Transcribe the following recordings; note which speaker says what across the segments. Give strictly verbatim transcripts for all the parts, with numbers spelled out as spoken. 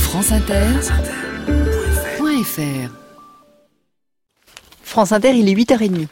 Speaker 1: France Inter, point F R.
Speaker 2: France Inter, il est huit heures trente.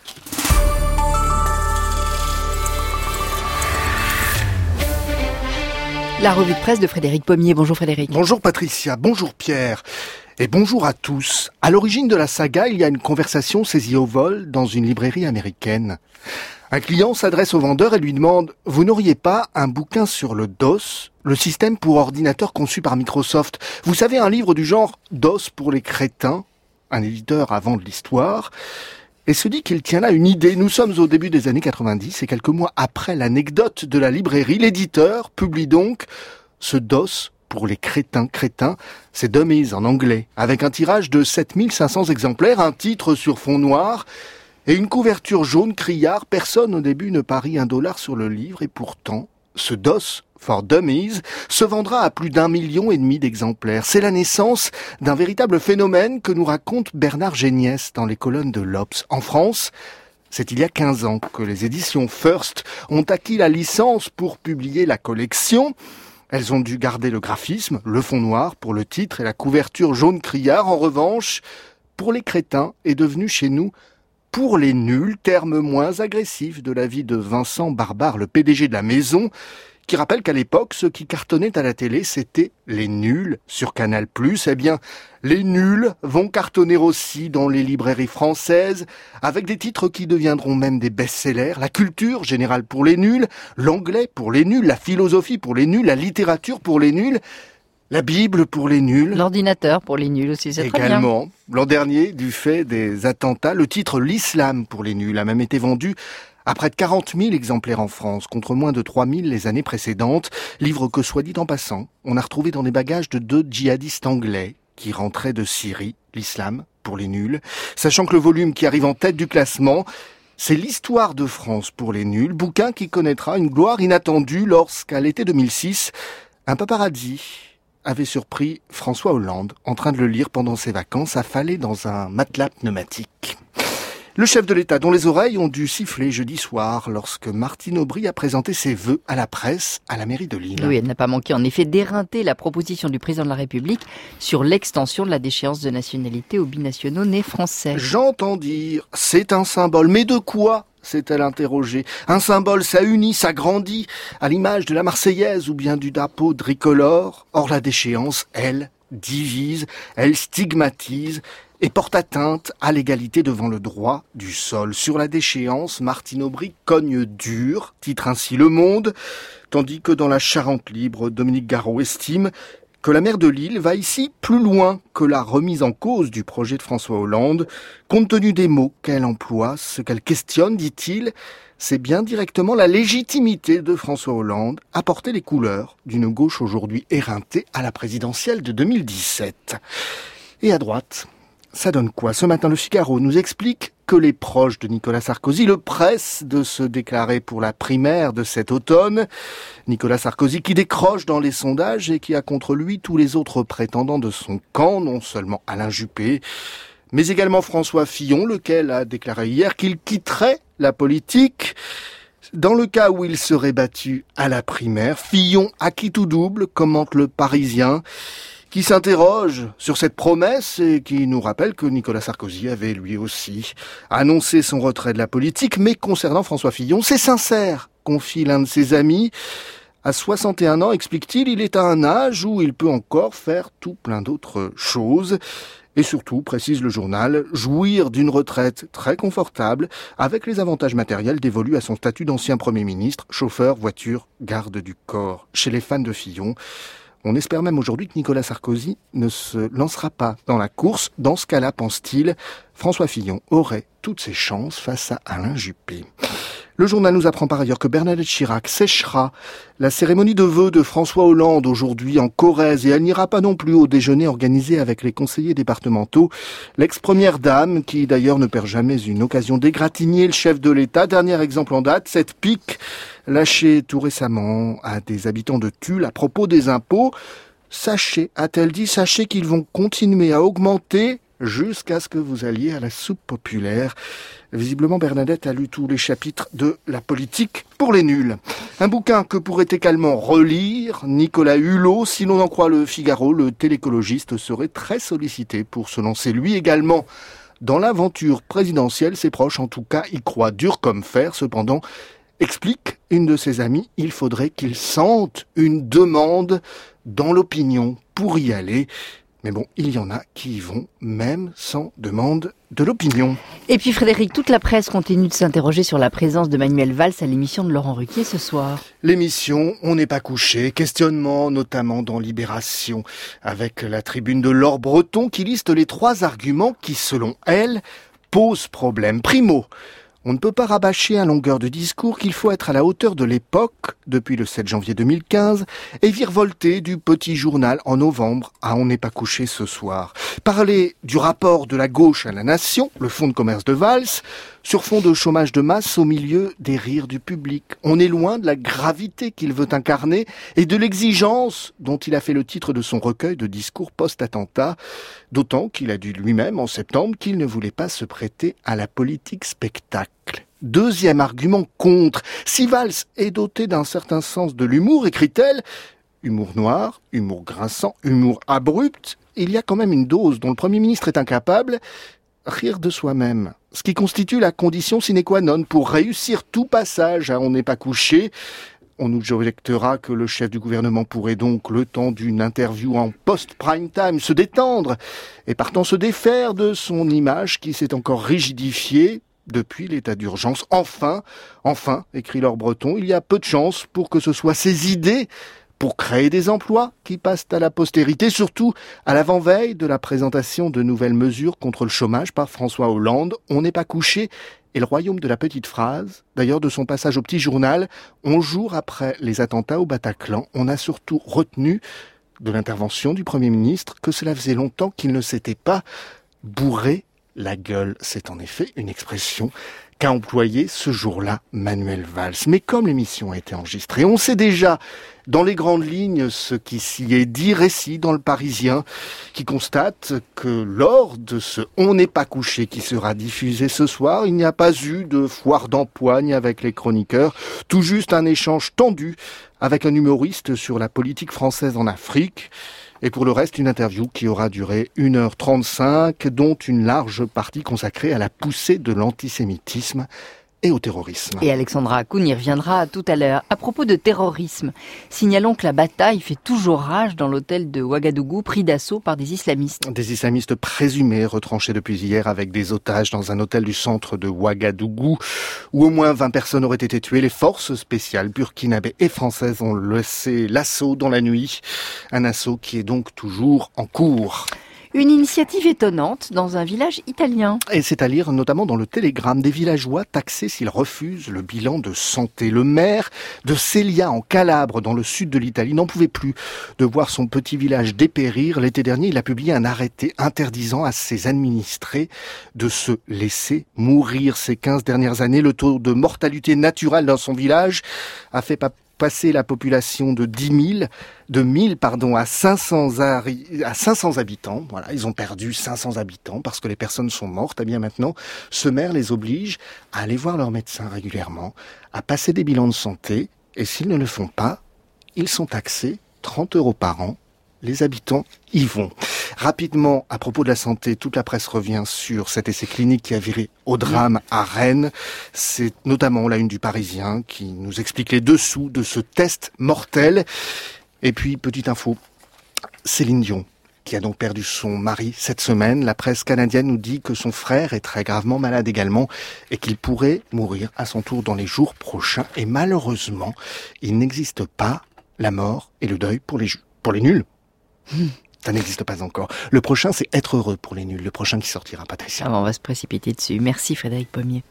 Speaker 2: La revue de presse de Frédéric Pommier. Bonjour Frédéric.
Speaker 3: Bonjour Patricia, bonjour Pierre. Et bonjour à tous. À l'origine de la saga, il y a une conversation saisie au vol dans une librairie américaine. Un client s'adresse au vendeur et lui demande « Vous n'auriez pas un bouquin sur le DOS, le système pour ordinateur conçu par Microsoft ? Vous savez, un livre du genre DOS pour les crétins ?» Un éditeur avant de l'histoire. Et se dit qu'il tient là une idée. Nous sommes au début des années quatre-vingt-dix et quelques mois après l'anecdote de la librairie, l'éditeur publie donc ce DOS pour les crétins. Crétins, c'est Dummies en anglais, avec un tirage de sept mille cinq cents exemplaires, un titre sur fond noir et une couverture jaune criard. Personne au début ne parie un dollar sur le livre et pourtant, ce DOS for Dummies se vendra à plus d'un million et demi d'exemplaires. C'est la naissance d'un véritable phénomène que nous raconte Bernard Géniès dans les colonnes de l'Obs. En France, c'est il y a quinze ans que les éditions First ont acquis la licence pour publier la collection. Elles ont dû garder le graphisme, le fond noir pour le titre et la couverture jaune criard. En revanche, pour les crétins est devenu chez nous pour les nuls, terme moins agressif de la vie de Vincent Barbare, le P D G de la maison, qui rappelle qu'à l'époque, ce qui cartonnait à la télé, c'était les nuls sur Canal plus. Eh bien, les nuls vont cartonner aussi dans les librairies françaises, avec des titres qui deviendront même des best-sellers. La culture générale pour les nuls, l'anglais pour les nuls, la philosophie pour les nuls, la littérature pour les nuls, la Bible pour les nuls.
Speaker 2: L'ordinateur pour les nuls aussi, c'est très bien.
Speaker 3: Également, l'an dernier, du fait des attentats, le titre L'Islam pour les nuls a même été vendu à près de quarante mille exemplaires en France, contre moins de trois mille les années précédentes. Livre que, soit dit en passant, on a retrouvé dans les bagages de deux djihadistes anglais qui rentraient de Syrie. L'Islam pour les nuls. Sachant que le volume qui arrive en tête du classement, c'est l'Histoire de France pour les nuls, bouquin qui connaîtra une gloire inattendue lorsqu'à l'été deux mille six, un paparazzi avait surpris François Hollande en train de le lire pendant ses vacances, affalé dans un matelas pneumatique. Le chef de l'État, dont les oreilles ont dû siffler jeudi soir lorsque Martine Aubry a présenté ses vœux à la presse à la mairie de Lille.
Speaker 2: Oui, elle n'a pas manqué en effet d'éreinter la proposition du président de la République sur l'extension de la déchéance de nationalité aux binationaux nés français.
Speaker 3: J'entends dire, c'est un symbole, mais de quoi ? S'est-elle interrogée. Un symbole, ça unit, ça grandit, à l'image de la Marseillaise ou bien du drapeau tricolore. Or la déchéance, elle, divise, elle stigmatise et porte atteinte à l'égalité devant le droit du sol. Sur la déchéance, Martine Aubry cogne dur, titre ainsi Le Monde, tandis que dans la Charente libre, Dominique Garot estime que la maire de Lille va ici plus loin que la remise en cause du projet de François Hollande. Compte tenu des mots qu'elle emploie, ce qu'elle questionne, dit-il, c'est bien directement la légitimité de François Hollande à porter les couleurs d'une gauche aujourd'hui éreintée à la présidentielle de deux mille dix-sept. Et à droite, ça donne quoi ? Ce matin, le Figaro nous explique que les proches de Nicolas Sarkozy le pressent de se déclarer pour la primaire de cet automne. Nicolas Sarkozy qui décroche dans les sondages et qui a contre lui tous les autres prétendants de son camp, non seulement Alain Juppé, mais également François Fillon, lequel a déclaré hier qu'il quitterait la politique dans le cas où il serait battu à la primaire. Fillon à qui tout double, commente le Parisien, qui s'interroge sur cette promesse et qui nous rappelle que Nicolas Sarkozy avait lui aussi annoncé son retrait de la politique. Mais concernant François Fillon, c'est sincère, confie l'un de ses amis. À soixante et un ans, explique-t-il, il est à un âge où il peut encore faire tout plein d'autres choses. Et surtout, précise le journal, jouir d'une retraite très confortable avec les avantages matériels dévolus à son statut d'ancien Premier ministre, chauffeur, voiture, garde du corps. Chez les fans de Fillon, on espère même aujourd'hui que Nicolas Sarkozy ne se lancera pas dans la course. Dans ce cas-là, pense-t-il, François Fillon aurait toutes ses chances face à Alain Juppé. Le journal nous apprend par ailleurs que Bernadette Chirac séchera la cérémonie de vœux de François Hollande aujourd'hui en Corrèze et elle n'ira pas non plus au déjeuner organisé avec les conseillers départementaux. L'ex-première dame, qui d'ailleurs ne perd jamais une occasion d'égratigner le chef de l'État. Dernier exemple en date, cette pique lâchée tout récemment à des habitants de Tulle à propos des impôts. Sachez, a-t-elle dit, sachez qu'ils vont continuer à augmenter jusqu'à ce que vous alliez à la soupe populaire. Visiblement, Bernadette a lu tous les chapitres de La politique pour les nuls. Un bouquin que pourrait également relire Nicolas Hulot. Si l'on en croit le Figaro, le télécologiste serait très sollicité pour se lancer lui également dans l'aventure présidentielle. Ses proches, en tout cas, y croient dur comme fer. Cependant, explique une de ses amies, il faudrait qu'il sente une demande dans l'opinion pour y aller. Mais bon, il y en a qui y vont même sans demande de l'opinion.
Speaker 2: Et puis Frédéric, toute la presse continue de s'interroger sur la présence de Manuel Valls à l'émission de Laurent Ruquier ce soir.
Speaker 3: L'émission On n'est pas couché, questionnement notamment dans Libération, avec la tribune de Laure Breton qui liste les trois arguments qui, selon elle, posent problème. Primo, on ne peut pas rabâcher à longueur de discours qu'il faut être à la hauteur de l'époque, depuis le sept janvier deux mille quinze, et virevolter du petit journal en novembre à On n'est pas couché ce soir. Parler du rapport de la gauche à la nation, le fonds de commerce de Valls, sur fond de chômage de masse au milieu des rires du public. On est loin de la gravité qu'il veut incarner et de l'exigence dont il a fait le titre de son recueil de discours post-attentat, d'autant qu'il a dit lui-même en septembre qu'il ne voulait pas se prêter à la politique spectacle. Deuxième argument contre. Si Valls est doté d'un certain sens de l'humour, écrit-elle, humour noir, humour grinçant, humour abrupt, il y a quand même une dose dont le Premier ministre est incapable, rire de soi-même. Ce qui constitue la condition sine qua non pour réussir tout passage à On n'est pas couché. On nous objectera que le chef du gouvernement pourrait donc, le temps d'une interview en post-prime time, se détendre et partant se défaire de son image qui s'est encore rigidifiée depuis l'état d'urgence. Enfin, enfin, écrit Laure Breton, il y a peu de chances pour que ce soit ces idées pour créer des emplois qui passent à la postérité, surtout à l'avant-veille de la présentation de nouvelles mesures contre le chômage par François Hollande. On n'est pas couché et le royaume de la petite phrase. D'ailleurs, de son passage au petit journal, onze jours après les attentats au Bataclan, on a surtout retenu de l'intervention du Premier ministre que cela faisait longtemps qu'il ne s'était pas bourré la gueule. C'est en effet une expression qu'a employé ce jour-là Manuel Valls. Mais comme l'émission a été enregistrée, on sait déjà dans les grandes lignes ce qui s'y est dit. Récit dans le Parisien qui constate que lors de ce On n'est pas couché qui sera diffusé ce soir, il n'y a pas eu de foire d'empoigne avec les chroniqueurs, tout juste un échange tendu avec un humoriste sur la politique française en Afrique. Et pour le reste, une interview qui aura duré une heure trente-cinq, dont une large partie consacrée à la poussée de l'antisémitisme et au terrorisme.
Speaker 2: Et Alexandra Akoun y reviendra tout à l'heure. À propos de terrorisme, signalons que la bataille fait toujours rage dans l'hôtel de Ouagadougou, pris d'assaut par des islamistes.
Speaker 3: Des islamistes présumés retranchés depuis hier avec des otages dans un hôtel du centre de Ouagadougou, où au moins vingt personnes auraient été tuées. Les forces spéciales burkinabées et françaises ont laissé l'assaut dans la nuit. Un assaut qui est donc toujours en cours.
Speaker 2: Une initiative étonnante dans un village italien.
Speaker 3: Et c'est à lire notamment dans le Télégramme, des villageois taxés s'ils refusent le bilan de santé. Le maire de Ceglia en Calabre, dans le sud de l'Italie, n'en pouvait plus de voir son petit village dépérir. L'été dernier, il a publié un arrêté interdisant à ses administrés de se laisser mourir. Ces quinze dernières années, le taux de mortalité naturelle dans son village a fait pas passer la population de dix mille, de mille pardon, à cinq cents, à cinq cents habitants. Voilà, ils ont perdu cinq cents habitants parce que les personnes sont mortes. Et bien maintenant, ce maire les oblige à aller voir leur médecin régulièrement, à passer des bilans de santé. Et s'ils ne le font pas, ils sont taxés trente euros par an. Les habitants y vont. Rapidement, à propos de la santé, toute la presse revient sur cet essai clinique qui a viré au drame à Rennes. C'est notamment la une du Parisien qui nous explique les dessous de ce test mortel. Et puis, petite info, Céline Dion, qui a donc perdu son mari cette semaine. La presse canadienne nous dit que son frère est très gravement malade également et qu'il pourrait mourir à son tour dans les jours prochains. Et malheureusement, il n'existe pas la mort et le deuil pour les, pour les nuls. Ça n'existe pas encore. Le prochain, c'est Être heureux pour les nuls. Le prochain qui sortira, Patricia.
Speaker 2: Ah bon, on va se précipiter dessus. Merci Frédéric Pommier.